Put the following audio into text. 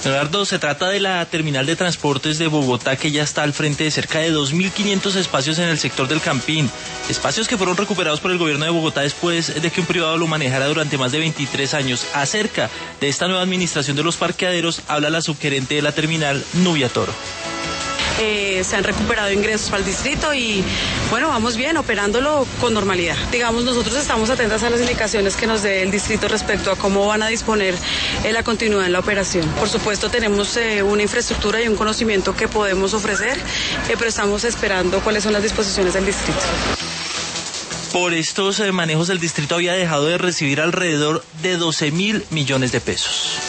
Leonardo, se trata de la terminal de transportes de Bogotá, que ya está al frente de cerca de 2.500 espacios en el sector del Campín. Espacios que fueron recuperados por el gobierno de Bogotá después de que un privado lo manejara durante más de 23 años. Acerca de esta nueva administración de los parqueaderos habla la subgerente de la terminal, Nubia Toro. Se han recuperado ingresos para el distrito y bueno, vamos bien, operándolo con normalidad. Digamos, nosotros estamos atentas a las indicaciones que nos dé el distrito respecto a cómo van a disponer la continuidad en la operación. Por supuesto, tenemos una infraestructura y un conocimiento que podemos ofrecer, pero estamos esperando cuáles son las disposiciones del distrito. Por estos manejos, el distrito había dejado de recibir alrededor de 12.000 millones de pesos.